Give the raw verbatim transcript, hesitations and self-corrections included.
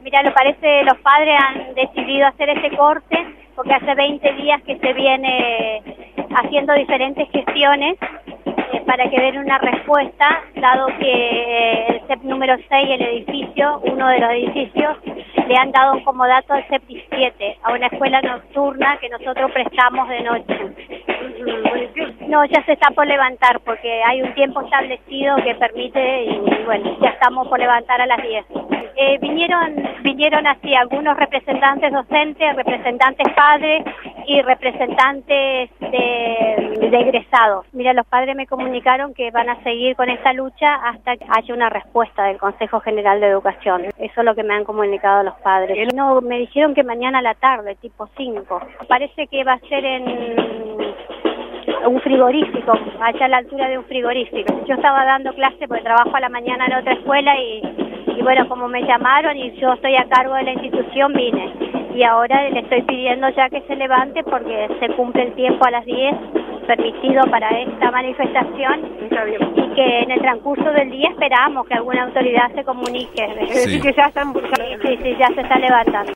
Mira, lo parece, los padres han decidido hacer este corte porque hace veinte días que se viene haciendo diferentes gestiones eh, para que den una respuesta, dado que el C E P número seis, el edificio, uno de los edificios, le han dado como dato al C E P diecisiete, a una escuela nocturna que nosotros prestamos de noche. No, ya se está por levantar porque hay un tiempo establecido que permite y bueno, ya estamos por levantar a las diez. Eh, vinieron vinieron así algunos representantes docentes, representantes padres y representantes de, de egresados. Mira, los padres me comunicaron que van a seguir con esta lucha hasta que haya una respuesta del Consejo General de Educación. Eso es lo que me han comunicado los padres. No, me dijeron que mañana a la tarde, tipo cinco. Parece que va a ser en un frigorífico, allá a la altura de un frigorífico. Yo estaba dando clase porque trabajo a la mañana en otra escuela y, y bueno, como me llamaron y yo estoy a cargo de la institución, vine. Y ahora le estoy pidiendo ya que se levante porque se cumple el tiempo a las diez permitido para esta manifestación y que en el transcurso del día esperamos que alguna autoridad se comunique. Sí. Que ya están, sí, sí, sí, ya se está levantando.